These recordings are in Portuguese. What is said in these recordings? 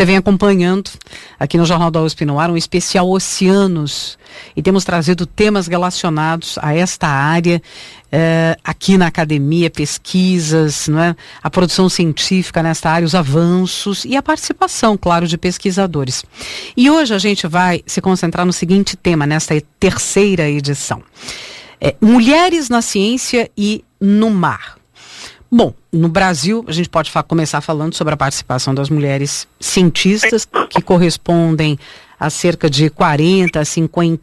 Você vem acompanhando aqui no Jornal da USP no Ar um especial Oceanos e temos trazido temas relacionados a esta área aqui na academia, pesquisas, não é? A produção científica nesta área, os avanços e a participação, claro, de pesquisadores. E hoje a gente vai se concentrar no seguinte tema, nesta terceira edição. Mulheres na ciência e no mar. Bom, no Brasil, a gente pode começar falando sobre a participação das mulheres cientistas, que correspondem a cerca de 40% a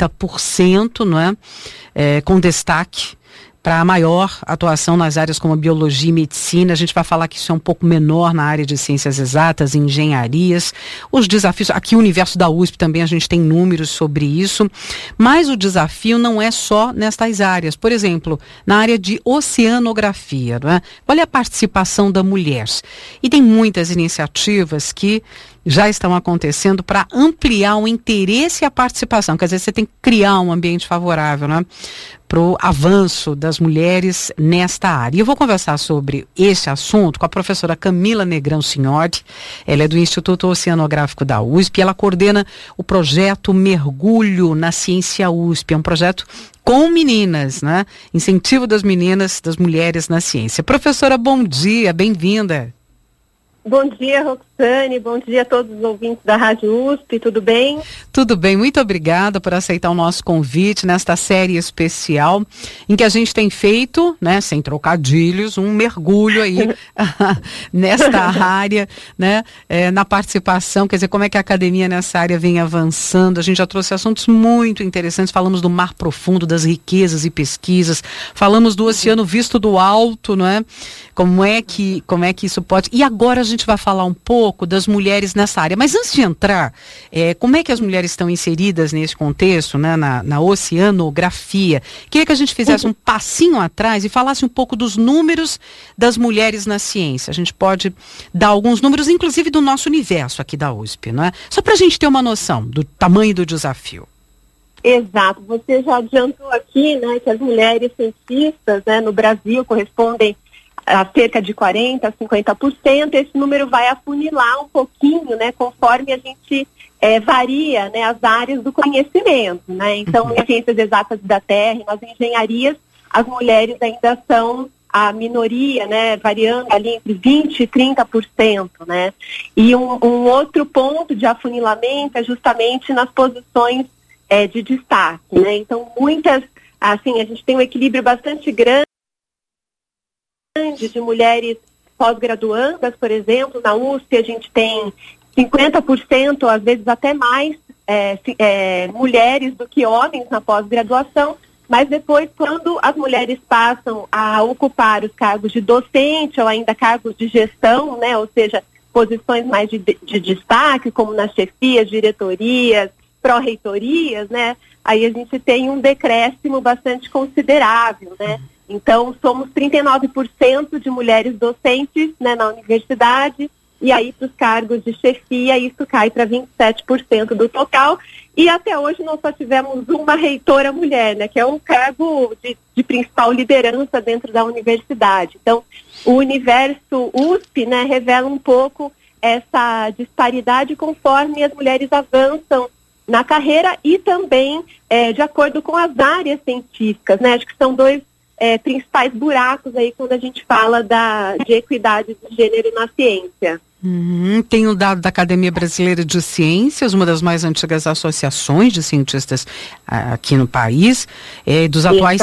50%, não é? Com destaque para a maior atuação nas áreas como biologia e medicina. A gente vai falar que isso é um pouco menor na área de ciências exatas, engenharias. Os desafios, aqui o universo da USP também a gente tem números sobre isso, mas o desafio não é só nestas áreas. Por exemplo, na área de oceanografia, não é? Qual é a participação da mulher? E tem muitas iniciativas que já estão acontecendo para ampliar o interesse e a participação. Quer dizer, você tem que criar um ambiente favorável, né, para o avanço das mulheres nesta área. E eu vou conversar sobre esse assunto com a professora Camila Negrão Signori. Ela é do Instituto Oceanográfico da USP e ela coordena o projeto Mergulho na Ciência USP. É um projeto com meninas, né? Incentivo das meninas, das mulheres na ciência. Professora, bom dia, bem-vinda. Bom dia, Roxane, bom dia a todos os ouvintes da Rádio USP, tudo bem? Tudo bem, muito obrigada por aceitar o nosso convite nesta série especial em que a gente tem feito, né, sem trocadilhos, um mergulho aí nesta área, né, na participação, quer dizer, como é que a academia nessa área vem avançando. A gente já trouxe assuntos muito interessantes, falamos do mar profundo, das riquezas e pesquisas, falamos do oceano visto do alto, não é? Como é que isso pode... E agora a gente vai falar um pouco das mulheres nessa área. Mas antes de entrar, como é que as mulheres estão inseridas nesse contexto, né, na oceanografia? Queria que a gente fizesse um passinho atrás e falasse um pouco dos números das mulheres na ciência. A gente pode dar alguns números, inclusive do nosso universo aqui da USP, não é? Só para a gente ter uma noção do tamanho do desafio. Exato. Você já adiantou aqui, né, que as mulheres cientistas, né, no Brasil correspondem a cerca de 40% a 50%, esse número vai afunilar um pouquinho, né, conforme a gente varia, né, as áreas do conhecimento, né? Então, nas ciências exatas da Terra, nas engenharias, as mulheres ainda são a minoria, né, variando ali entre 20% e 30%, né? E um outro ponto de afunilamento é justamente nas posições de destaque, né? Então, muitas, assim, a gente tem um equilíbrio bastante grande de mulheres pós-graduandas, por exemplo. Na USP a gente tem 50%, às vezes até mais, mulheres do que homens na pós-graduação, mas depois, quando as mulheres passam a ocupar os cargos de docente ou ainda cargos de gestão, né, ou seja, posições mais de destaque, como nas chefias, diretorias, pró-reitorias, né, aí a gente tem um decréscimo bastante considerável, né? Então, somos 39% de mulheres docentes, né, na universidade, e aí para os cargos de chefia isso cai para 27% do total. E até hoje nós só tivemos uma reitora mulher, né, que é um cargo de principal liderança dentro da universidade. Então, o universo USP, né, revela um pouco essa disparidade conforme as mulheres avançam na carreira e também de acordo com as áreas científicas, né? Acho que são dois principais buracos aí quando a gente fala de equidade de gênero na ciência. Tem o dado da Academia Brasileira de Ciências, uma das mais antigas associações de cientistas aqui no país, dos atuais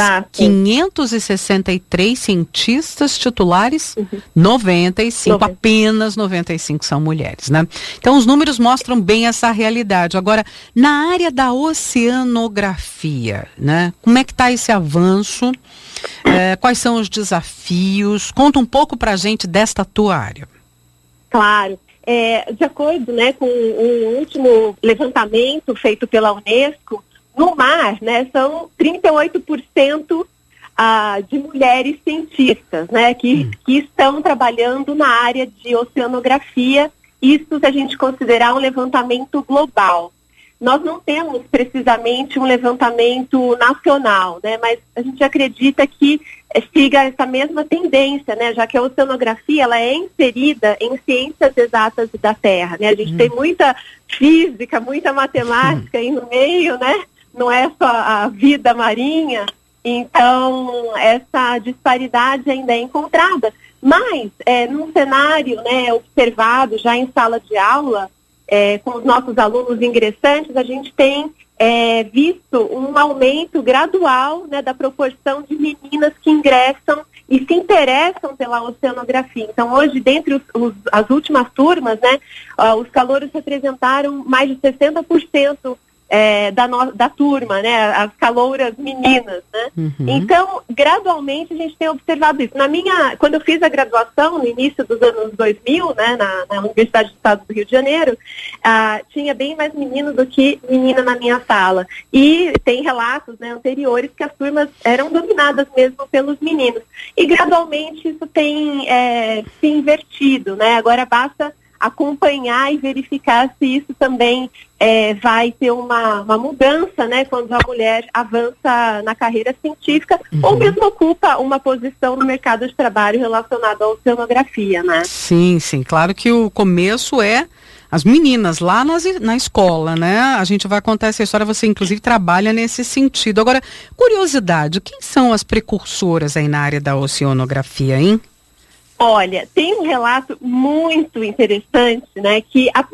563 cientistas titulares, 95, apenas 95 são mulheres, né? Então os números mostram bem essa realidade. Agora, na área da oceanografia, né? Como é que está esse avanço? Quais são os desafios? Conta um pouco para a gente desta tua área. Claro. De acordo, né, com o último levantamento feito pela Unesco, no mar, né, são 38% de mulheres cientistas, né, que estão trabalhando na área de oceanografia, isso se a gente considerar um levantamento global. nós não temos precisamente um levantamento nacional, né? Mas a gente acredita que siga essa mesma tendência, né? Já que a oceanografia ela é inserida em ciências exatas da Terra, né? A gente tem muita física, muita matemática aí no meio, né? Não é só a vida marinha, então essa disparidade ainda é encontrada. Mas, num cenário, né, observado já em sala de aula, com os nossos alunos ingressantes, a gente tem visto um aumento gradual, né, da proporção de meninas que ingressam e se interessam pela oceanografia. Então, hoje, dentre as últimas turmas, né, os calouros representaram mais de 60% da turma, né, as calouras meninas, né? Então, gradualmente a gente tem observado isso. Quando eu fiz a graduação, no início dos anos 2000, né, na Universidade do Estado do Rio de Janeiro, tinha bem mais menino do que menina na minha sala. E tem relatos, né, anteriores que as turmas eram dominadas mesmo pelos meninos. E gradualmente isso tem se invertido, né? Agora basta acompanhar e verificar se isso também vai ter uma mudança, né, quando a mulher avança na carreira científica ou mesmo ocupa uma posição no mercado de trabalho relacionado à oceanografia, né? Sim, sim. Claro que o começo é as meninas lá na escola, né? A gente vai contar essa história, você inclusive trabalha nesse sentido. Agora, curiosidade, quem são as precursoras aí na área da oceanografia, hein? Olha, tem um relato muito interessante, né, que a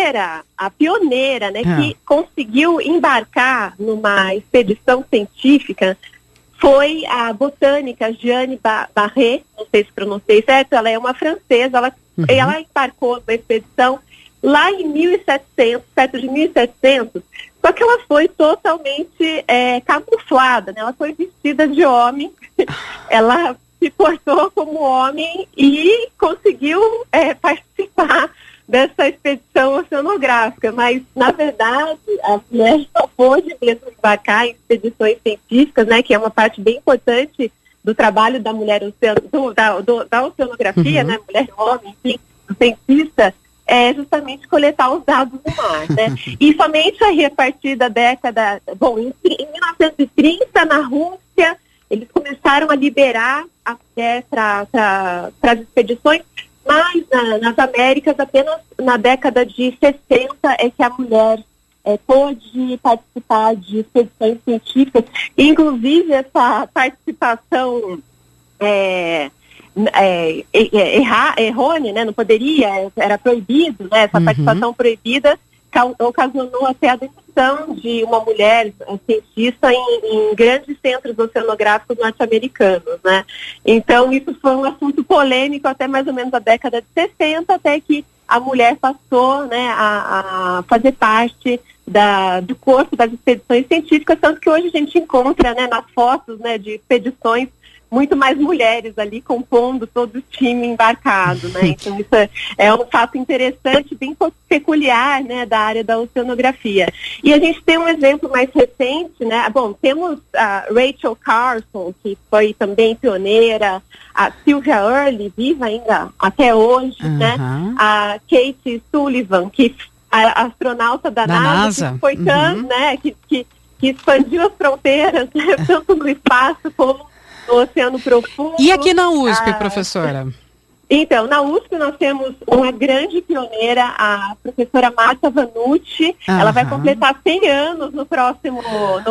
pioneira, né, que conseguiu embarcar numa expedição científica foi a botânica Jeanne Barré, não sei se pronunciei certo, ela é uma francesa, ela embarcou numa expedição lá em 1700, perto de 1700, só que ela foi totalmente camuflada, né, ela foi vestida de homem, ela se portou como homem e conseguiu participar dessa expedição oceanográfica, mas na verdade a mulher só pôde mesmo embarcar em expedições científicas, né, que é uma parte bem importante do trabalho da mulher da oceanografia, né, mulher e homem, enfim, do cientista, justamente coletar os dados do mar, né? E somente aí a partir da década, em 1930 na Rússia, eles começaram a liberar até para as expedições, mas nas Américas apenas na década de 60 é que a mulher pôde participar de expedições científicas. Inclusive essa participação errônea, né? Não poderia, era proibido, né? Essa participação proibida ocasionou até a demissão de uma mulher cientista em grandes centros oceanográficos norte-americanos, né? Então isso foi um assunto polêmico até mais ou menos a década de 60, até que a mulher passou, né, a fazer parte do corpo das expedições científicas, tanto que hoje a gente encontra, né, nas fotos, né, de expedições muito mais mulheres ali compondo todo o time embarcado, né? Então isso é um fato interessante, bem peculiar, né, da área da oceanografia. E a gente tem um exemplo mais recente, né? Bom, temos a Rachel Carson, que foi também pioneira, a Sylvia Earle, viva ainda até hoje, né? A Kate Sullivan, que a astronauta da NASA, que foi né, que expandiu as fronteiras, né, tanto no espaço como no oceano profundo. E aqui na USP, professora? Então, na USP nós temos uma grande pioneira, a professora Marta Vanucci. Ela vai completar 100 anos no próximo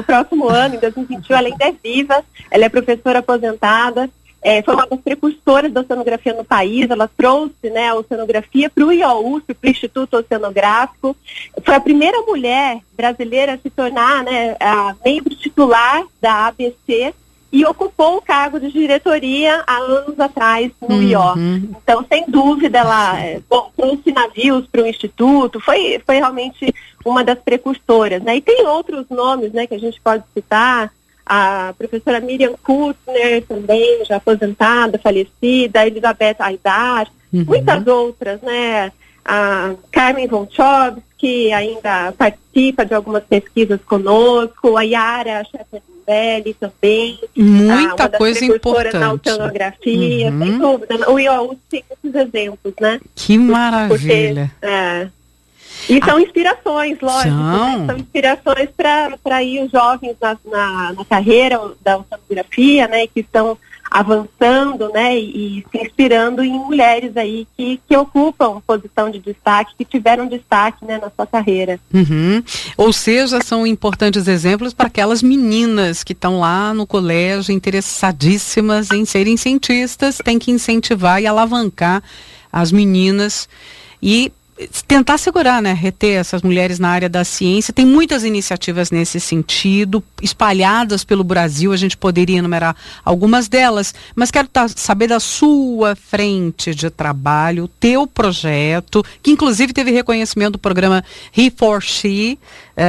ano, em 2021, ela ainda é viva, ela é professora aposentada. Foi uma das precursoras da oceanografia no país, ela trouxe, né, a oceanografia para o IOUSP, para o Instituto Oceanográfico. Foi a primeira mulher brasileira a se tornar, né, a membro titular da ABC, e ocupou o cargo de diretoria há anos atrás no IO. Então, sem dúvida, ela trouxe navios para o Instituto, foi realmente uma das precursoras, né? E tem outros nomes, né, que a gente pode citar, a professora Miriam Kutzner, também já aposentada, falecida, a Elizabeth Aidar, muitas outras, né? A Carmen von Chobs, que ainda participa de algumas pesquisas conosco, a Yara Scheffer-Belli também. Muita coisa importante. Na oceanografia, sem dúvida. O IOUSP tem esses exemplos, né? Que maravilha. E são inspirações, lógico, São, né? São inspirações para ir os jovens na carreira da oceanografia, né? Que estão avançando, né? E se inspirando em mulheres aí que ocupam posição de destaque, que tiveram destaque, né, na sua carreira. Ou seja, são importantes exemplos para aquelas meninas que estão lá no colégio interessadíssimas em serem cientistas. Tem que incentivar e alavancar as meninas e tentar segurar, né, reter essas mulheres na área da ciência. Tem muitas iniciativas nesse sentido, espalhadas pelo Brasil, a gente poderia enumerar algumas delas, mas quero saber da sua frente de trabalho, o teu projeto, que inclusive teve reconhecimento do programa He4She,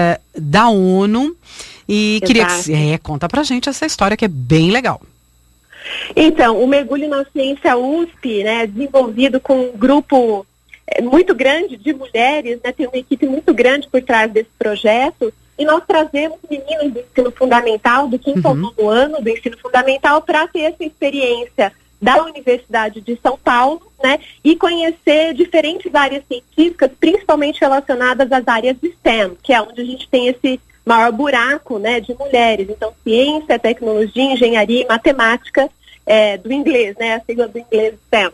da ONU, e queria que conta pra gente essa história que é bem legal. Então, o Mergulho na Ciência USP, né, desenvolvido com um grupo muito grande de mulheres, né, tem uma equipe muito grande por trás desse projeto, e nós trazemos meninas do ensino fundamental, do quinto ao nono ano do ensino fundamental, para ter essa experiência da Universidade de São Paulo, né, e conhecer diferentes áreas científicas, principalmente relacionadas às áreas de STEM, que é onde a gente tem esse maior buraco, né, de mulheres. Então, ciência, tecnologia, engenharia e matemática, do inglês, né, a sigla do inglês STEM.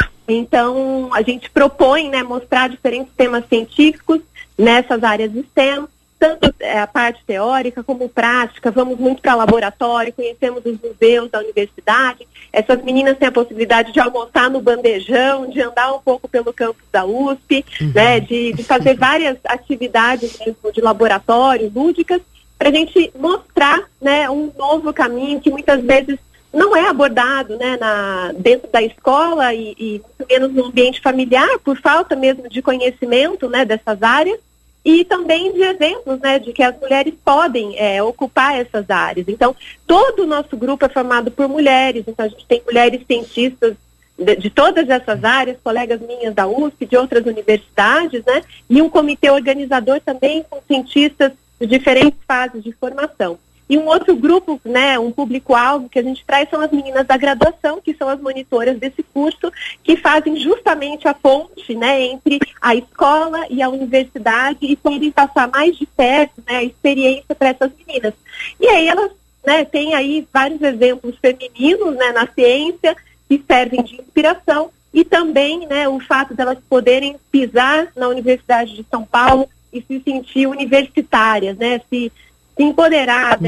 Então, a gente propõe, né, mostrar diferentes temas científicos nessas áreas de STEM, tanto a parte teórica como prática. Vamos muito para laboratório, conhecemos os museus da universidade. Essas meninas têm a possibilidade de almoçar no bandejão, de andar um pouco pelo campus da USP, né, de fazer várias atividades mesmo de laboratório, lúdicas, para a gente mostrar, né, um novo caminho que muitas vezes não é abordado, né, dentro da escola e muito menos no ambiente familiar, por falta mesmo de conhecimento, né, dessas áreas, e também de exemplos, né, de que as mulheres podem ocupar essas áreas. Então, todo o nosso grupo é formado por mulheres, então a gente tem mulheres cientistas de todas essas áreas, colegas minhas da USP, de outras universidades, né, e um comitê organizador também com cientistas de diferentes fases de formação. E um outro grupo, né, um público-alvo que a gente traz são as meninas da graduação, que são as monitoras desse curso, que fazem justamente a ponte, né, entre a escola e a universidade e podem passar mais de perto, né, a experiência para essas meninas. E aí elas, né, têm aí vários exemplos femininos, né, na ciência que servem de inspiração e também, né, o fato delas poderem pisar na Universidade de São Paulo e se sentir universitárias, né, se empoderar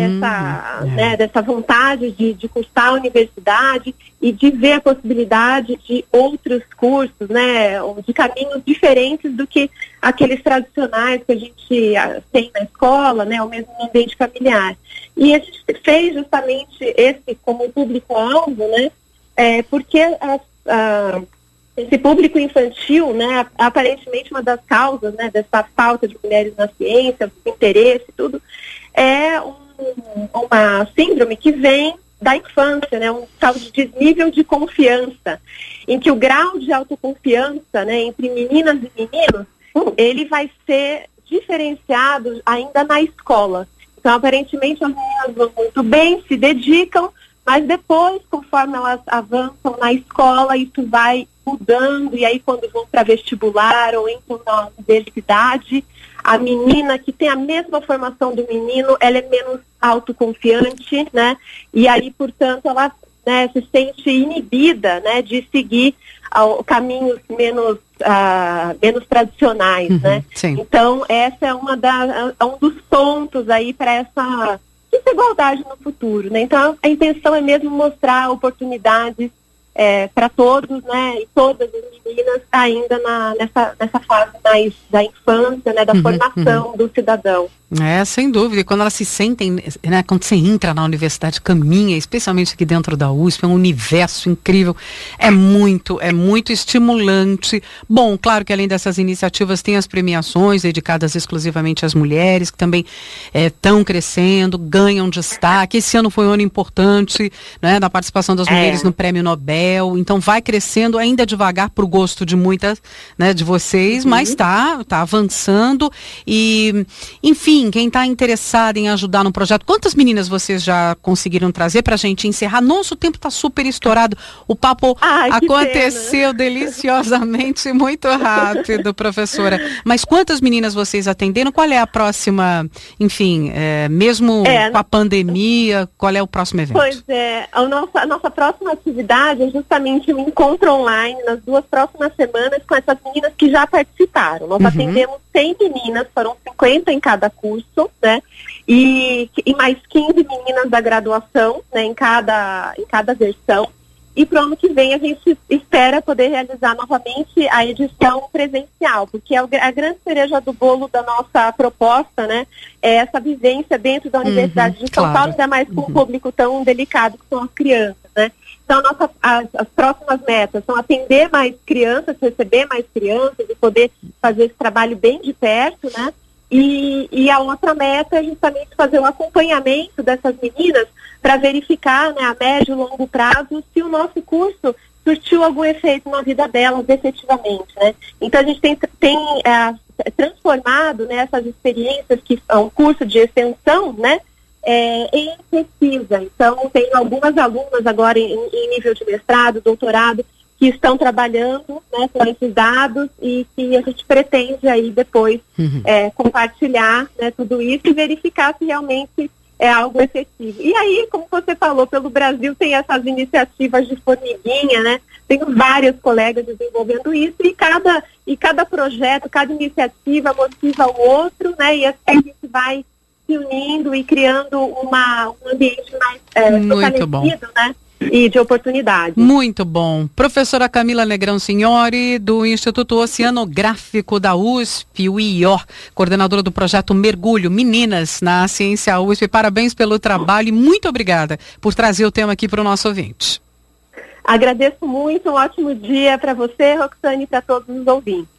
dessa vontade de cursar a universidade e de ver a possibilidade de outros cursos, né, de caminhos diferentes do que aqueles tradicionais que a gente tem na escola, né, ou mesmo no ambiente familiar. E a gente fez justamente esse como público-alvo, né, porque esse público infantil, né, aparentemente uma das causas, né, dessa falta de mulheres na ciência, do interesse e tudo, é uma síndrome que vem da infância, né, um tal de desnível de confiança, em que o grau de autoconfiança, né, entre meninas e meninos, ele vai ser diferenciado ainda na escola. Então, aparentemente, as meninas vão muito bem, se dedicam, mas depois, conforme elas avançam na escola, isso vai mudando, e aí quando vão para vestibular ou entram na universidade, a menina que tem a mesma formação do menino, ela é menos autoconfiante, né? E aí, portanto, ela, né, se sente inibida, né, de seguir caminhos menos tradicionais, né? Sim. Então, essa é um dos pontos aí para essa desigualdade no futuro, né? Então, a intenção é mesmo mostrar oportunidades para todos, né, e todas as meninas ainda nessa fase mais da infância, né, da formação do cidadão. Sem dúvida. E quando elas se sentem, né, quando você entra na universidade, caminha, especialmente aqui dentro da USP, é um universo incrível, é muito estimulante. Bom, claro que além dessas iniciativas tem as premiações dedicadas exclusivamente às mulheres, que também estão crescendo, ganham destaque. Esse ano foi um ano importante, né, da participação das mulheres no Prêmio Nobel, então vai crescendo ainda devagar para o gosto de muitas, né, de vocês, mas está avançando e, enfim, Enfim, quem está interessado em ajudar no projeto, quantas meninas vocês já conseguiram trazer para a gente encerrar? Nosso tempo está super estourado. O papo aconteceu deliciosamente, muito rápido, professora. Mas quantas meninas vocês atenderam? Qual é a próxima, enfim, mesmo com a pandemia, qual é o próximo evento? Pois é, a nossa próxima atividade é justamente um encontro online nas 2 próximas semanas com essas meninas que já participaram. Nós atendemos 100 meninas, foram 50 em cada curso, né? E mais 15 meninas da graduação, né, em cada versão. E para o ano que vem a gente espera poder realizar novamente a edição presencial, porque a grande cereja do bolo da nossa proposta, né, é essa vivência dentro da Universidade de São Paulo, ainda mais com um público tão delicado que são as crianças, né? Então, as próximas metas são atender mais crianças, receber mais crianças e poder fazer esse trabalho bem de perto, né? E a outra meta é justamente fazer o acompanhamento dessas meninas para verificar, né, a médio e longo prazo se o nosso curso surtiu algum efeito na vida delas efetivamente, né? Então a gente tem transformado, né, essas experiências que é um curso de extensão, né, em pesquisa. Então tem algumas alunas agora em nível de mestrado, doutorado, que estão trabalhando, né, com esses dados e que a gente pretende aí depois compartilhar, né, tudo isso e verificar se realmente é algo efetivo. E aí, como você falou, pelo Brasil tem essas iniciativas de formiguinha, né? Tenho vários colegas desenvolvendo isso e cada projeto, cada iniciativa motiva o outro, né? E assim a gente vai se unindo e criando um ambiente mais fortalecido, né? E de oportunidade. Muito bom. Professora Camila Negrão Signori, do Instituto Oceanográfico da USP, o IO, coordenadora do projeto Mergulho Meninas na Ciência USP. Parabéns pelo trabalho e muito obrigada por trazer o tema aqui para o nosso ouvinte. Agradeço muito, um ótimo dia para você, Roxane, e para todos os ouvintes.